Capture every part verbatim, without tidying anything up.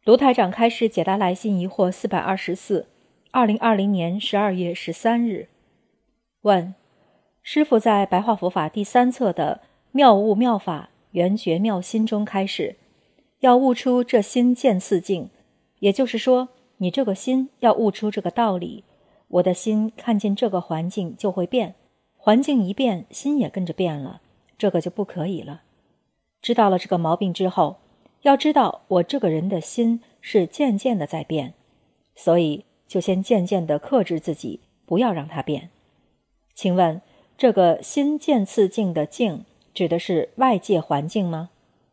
卢台长开示解答来信疑惑四百二十四，二零二零年十二月十三日。问：师父在白话佛法第三册的妙悟妙法圆觉妙心中开示，要悟出这心见次境，也就是说，你这个心要悟出这个道理，我的心看见这个环境就会变，环境一变，心也跟着变了，这个就不可以了。知道了这个毛病之后，要知道我这个人的心是渐渐的在变，所以就先渐渐的克制自己，不要让它变。请问这个心渐次境的境指的是外界环境吗？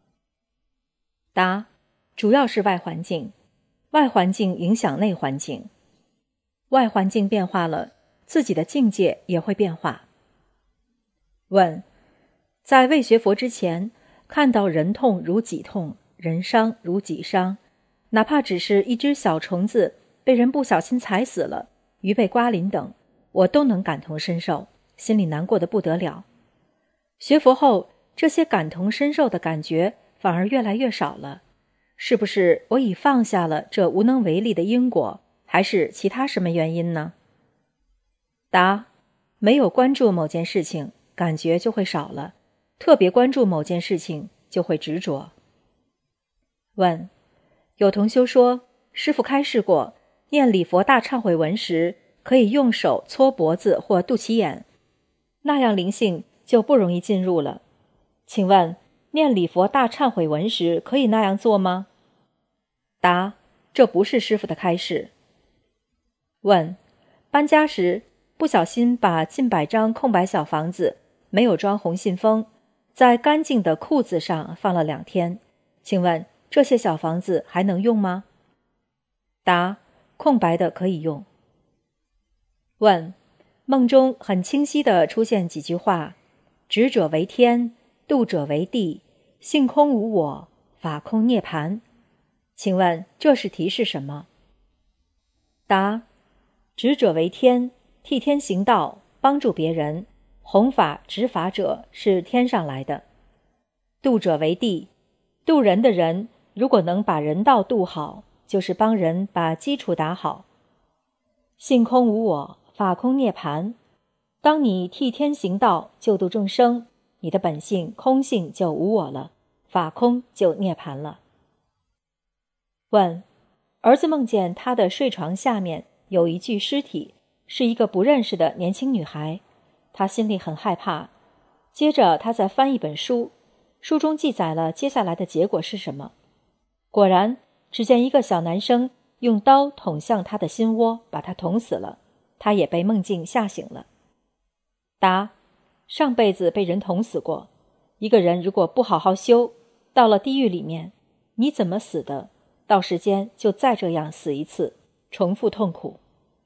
答：主要是外环境，外环境影响内环境，外环境变化了，自己的境界也会变化。问：在未学佛之前，看到人痛如己痛，人伤如己伤，哪怕只是一只小虫子被人不小心踩死了，鱼被刮鳞等，我都能感同身受，心里难过得不得了。学佛后，这些感同身受的感觉反而越来越少了，是不是我已放下了这无能为力的因果，还是其他什么原因呢？答：没有关注某件事情，感觉就会少了，特别关注某件事情就会执着。问：有同修说，师父开示过，念礼佛大忏悔文时，可以用手搓脖子或肚脐眼，那样灵性就不容易进入了。请问，念礼佛大忏悔文时可以那样做吗？答：这不是师父的开示。问：搬家时不小心把近百张空白小房子没有装红信封，在干净的裤子上放了两天，请问这些小房子还能用吗？答：空白的可以用。问：梦中很清晰地出现几句话：执者为天，度者为地，性空无我，法空涅槃。请问这是提示什么？答：执者为天，替天行道，帮助别人，弘法执法者是天上来的。度者为地，度人的人如果能把人道度好，就是帮人把基础打好。性空无我，法空涅槃。当你替天行道，救度众生，你的本性空性就无我了，法空就涅槃了。问：儿子梦见他的睡床下面有一具尸体，是一个不认识的年轻女孩，他心里很害怕。接着他再翻一本书，书中记载了接下来的结果是什么。果然，只见一个小男生用刀捅向他的心窝，把他捅死了，他也被梦境吓醒了。答：上辈子被人捅死过，一个人如果不好好修，到了地狱里面，你怎么死的，到时间就再这样死一次，重复痛苦。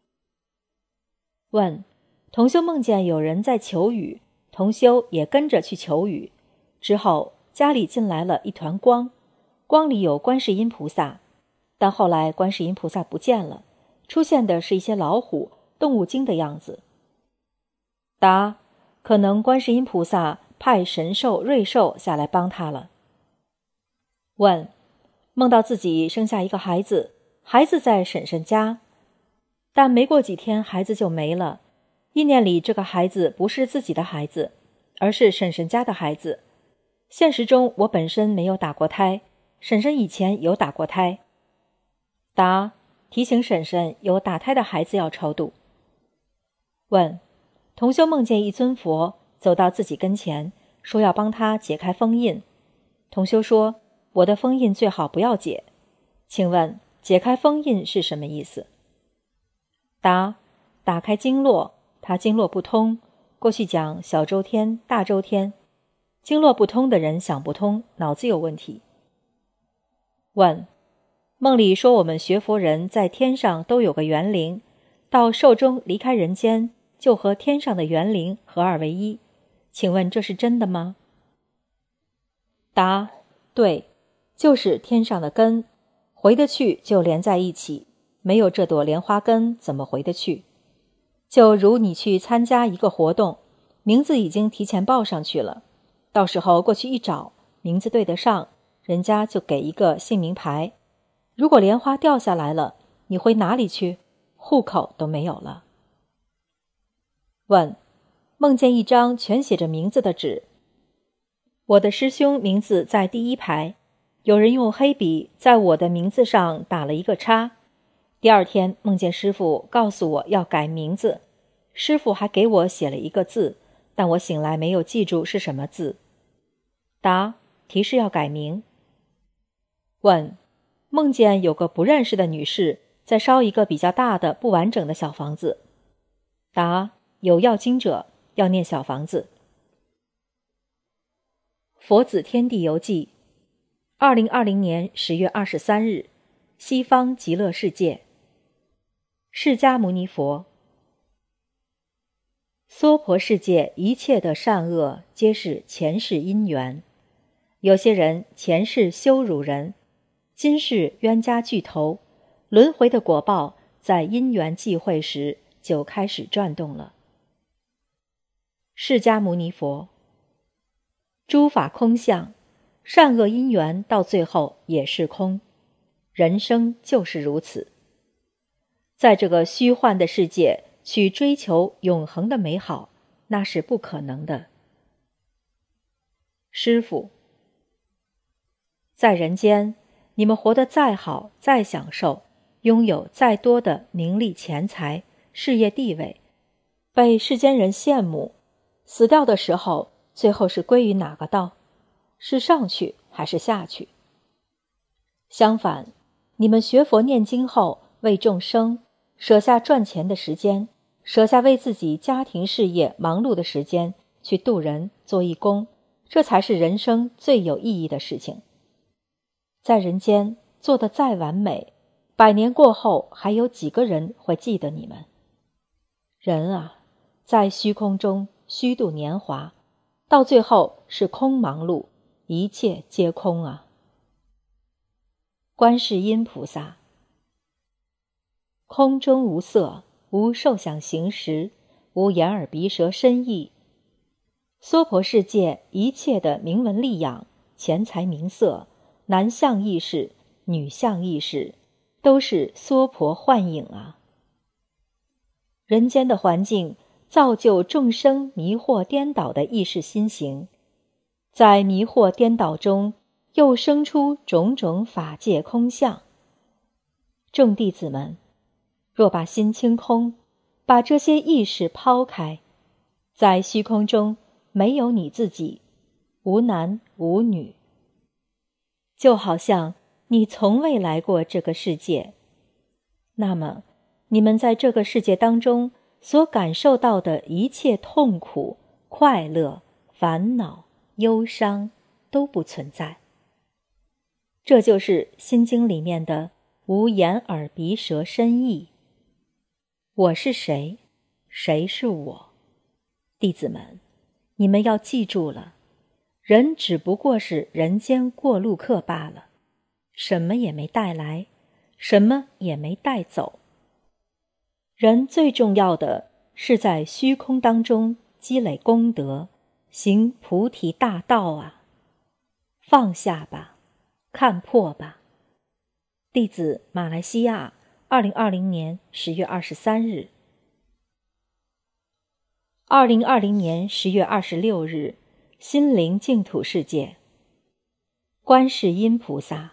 问：同修梦见有人在求雨，同修也跟着去求雨，之后家里进来了一团光，光里有观世音菩萨，但后来观世音菩萨不见了，出现的是一些老虎、动物精的样子。答：可能观世音菩萨派神兽、瑞兽下来帮他了。问：梦到自己生下一个孩子，孩子在婶婶家，但没过几天孩子就没了，意念里这个孩子不是自己的孩子，而是婶婶家的孩子。现实中我本身没有打过胎，婶婶以前有打过胎。答：提醒婶婶有打胎的孩子要超度。问：同修梦见一尊佛走到自己跟前，说要帮他解开封印。同修说：我的封印最好不要解。请问解开封印是什么意思？答：打开经络，他经络不通，过去讲小周天、大周天，经络不通的人想不通，脑子有问题。问：梦里说我们学佛人在天上都有个元灵，到寿终离开人间就和天上的元灵合二为一，请问这是真的吗？答：对，就是天上的根，回得去就连在一起，没有这朵莲花根怎么回得去？就如你去参加一个活动，名字已经提前报上去了，到时候过去一找，名字对得上，人家就给一个姓名牌， 如果莲花掉下来了，你回哪里去？户口都没有了。问：梦见一张全写着名字的纸，我的师兄名字在第一排，有人用黑笔在我的名字上打了一个叉。第二天梦见师父告诉我要改名字，师父还给我写了一个字，但我醒来没有记住是什么字。答：提示要改名。问：梦见有个不认识的女士在烧一个比较大的不完整的小房子。答：有要经者要念小房子。佛子天地游记，二零二零年十月二十三日，西方极乐世界。释迦牟尼佛：娑婆世界一切的善恶皆是前世因缘。有些人前世羞辱人，今世冤家聚头，轮回的果报在因缘际会时就开始转动了。释迦牟尼佛：诸法空相，善恶因缘到最后也是空，人生就是如此。在这个虚幻的世界去追求永恒的美好，那是不可能的。师父：在人间，你们活得再好再享受，拥有再多的名利钱财事业地位，被世间人羡慕，死掉的时候最后是归于哪个道？是上去还是下去？相反，你们学佛念经后，为众生舍下赚钱的时间，舍下为自己家庭事业忙碌的时间，去度人做义工，这才是人生最有意义的事情。在人间做得再完美，百年过后还有几个人会记得你们？人啊，在虚空中虚度年华，到最后是空忙碌，一切皆空啊。观世音菩萨：空中无色，无受想行识，无眼耳鼻舌身意。娑婆世界一切的名闻利养、钱财名色、男相意识、女相意识，都是娑婆幻影啊。人间的环境造就众生迷惑颠倒的意识心行，在迷惑颠倒中又生出种种法界空相。众弟子们，若把心清空，把这些意识抛开，在虚空中没有你自己，无男无女，就好像你从未来过这个世界。那么你们在这个世界当中所感受到的一切痛苦、快乐、烦恼、忧伤都不存在。这就是心经里面的无眼耳鼻舌身意。我是谁？谁是我？弟子们，你们要记住了，人只不过是人间过路客罢了，什么也没带来，什么也没带走。人最重要的是在虚空当中积累功德，行菩提大道啊！放下吧，看破吧。弟子马来西亚，二零二零年十月二十三日。二零二零年十月二十六日，心灵净土世界。观世音菩萨：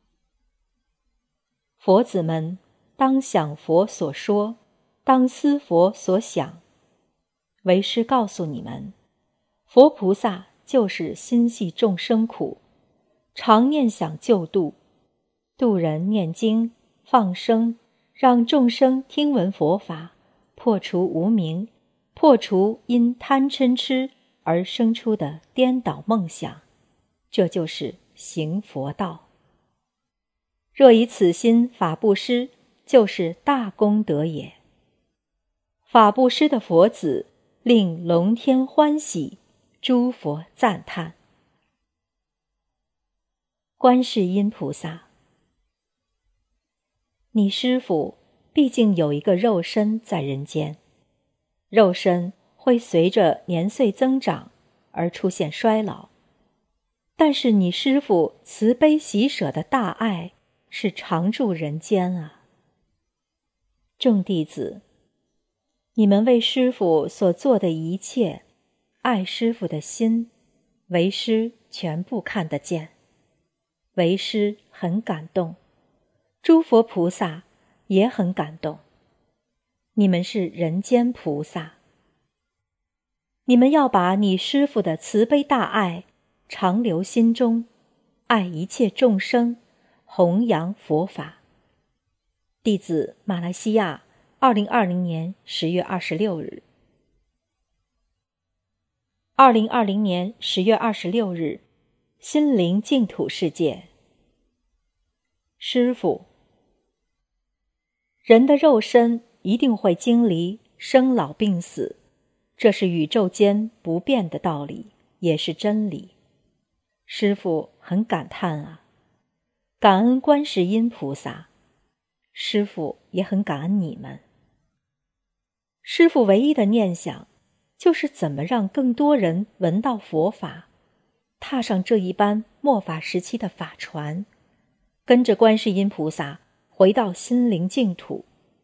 佛子们，当想佛所说，当思佛所想。为师告诉你们，佛菩萨就是心系众生苦，常念想救度，度人念经放生，让众生听闻佛法，破除无明，破除因贪嗔痴而生出的颠倒梦想，这就是行佛道。若以此心法布施，就是大功德也。法布施的佛子，令龙天欢喜，诸佛赞叹。观世音菩萨：你师父毕竟有一个肉身在人间，肉身会随着年岁增长而出现衰老，但是你师父慈悲喜舍的大爱是常住人间啊。众弟子，你们为师父所做的一切，爱师父的心，为师全部看得见，为师很感动，诸佛菩萨也很感动。你们是人间菩萨，你们要把你师父的慈悲大爱常留心中，爱一切众生，弘扬佛法。弟子马来西亚，二零二零年十月二十六日。二零二零年十月二十六日，心灵净土世界。师父，人的肉身一定会经历生老病死，这是宇宙间不变的道理，也是真理。师父很感叹啊，感恩观世音菩萨，师父也很感恩你们。师父唯一的念想就是怎么让更多人闻到佛法，踏上这一般末法时期的法船，跟着观世音菩萨回到心灵净土。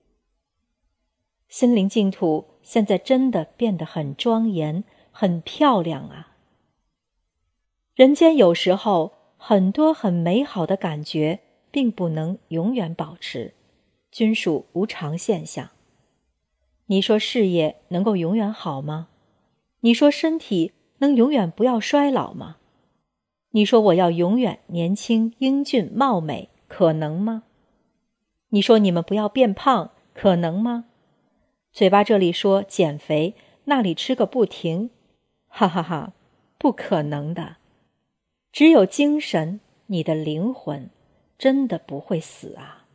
心灵净土现在真的变得很庄严，很漂亮啊。人间有时候很多很美好的感觉并不能永远保持，均属无常现象。你说事业能够永远好吗？你说身体能永远不要衰老吗？你说我要永远年轻英俊貌美，可能吗？你说你们不要变胖，可能吗？嘴巴这里说减肥，那里吃个不停，哈哈哈，不可能的。只有精神，你的灵魂真的不会死啊。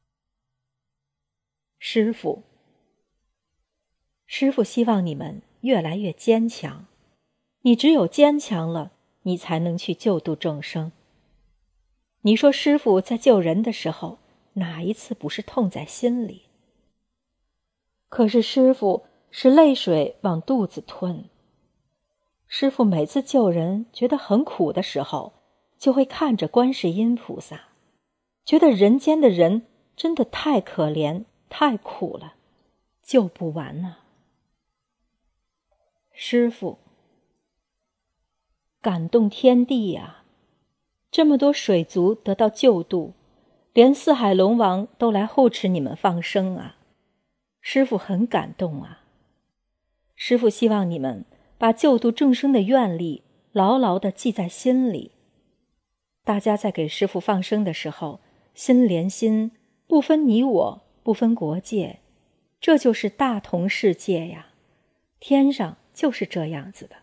师父，师父希望你们越来越坚强，你只有坚强了，你才能去救度众生。你说师父在救人的时候，哪一次不是痛在心里？可是师父是泪水往肚子吞。师父每次救人觉得很苦的时候，就会看着观世音菩萨，觉得人间的人真的太可怜，太苦了，救不完啊。师父，感动天地呀！这么多水族得到救度，连四海龙王都来护持你们放生啊！师父很感动啊。师父希望你们把救度众生的愿力牢牢地记在心里。大家在给师父放生的时候，心连心，不分你我，不分国界，这就是大同世界呀。天上就是这样子的。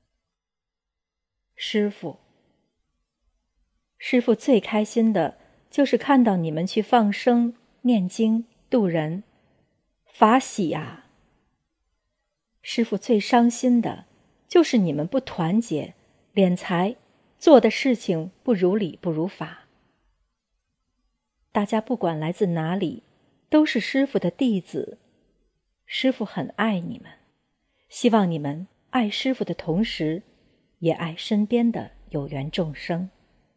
师父，师父最开心的就是看到你们去放生、念经、度人，法喜啊。师父最伤心的就是你们不团结，敛财，做的事情不如理不如法。大家不管来自哪里，都是师父的弟子，师父很爱你们，希望你们爱师父的同时，也爱身边的有缘众生。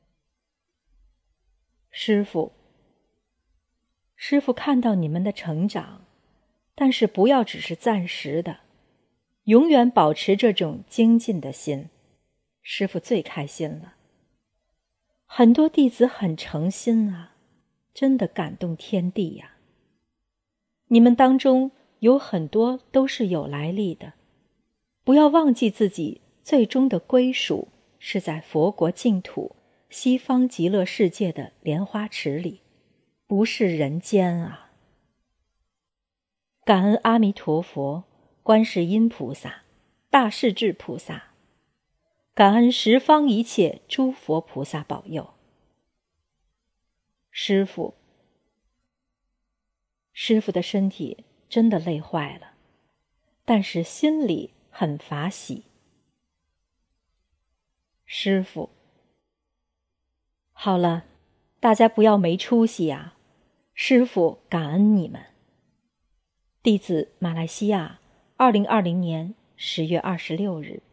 师父，师父看到你们的成长，但是不要只是暂时的，永远保持这种精进的心，师父最开心了。很多弟子很诚心啊，真的感动天地呀。你们当中有很多都是有来历的，不要忘记自己最终的归属是在佛国净土、西方极乐世界的莲花池里，不是人间啊。感恩阿弥陀佛、观世音菩萨、大势至菩萨，感恩十方一切诸佛菩萨保佑。师父，师父的身体真的累坏了，但是心里很法喜。师父，好了，大家不要没出息啊，师父感恩你们。弟子马来西亚，二零二零年十月二十六日。